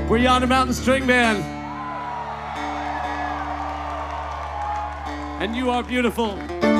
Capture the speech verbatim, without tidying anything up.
We're Yonder Mountain String Band. And you are beautiful.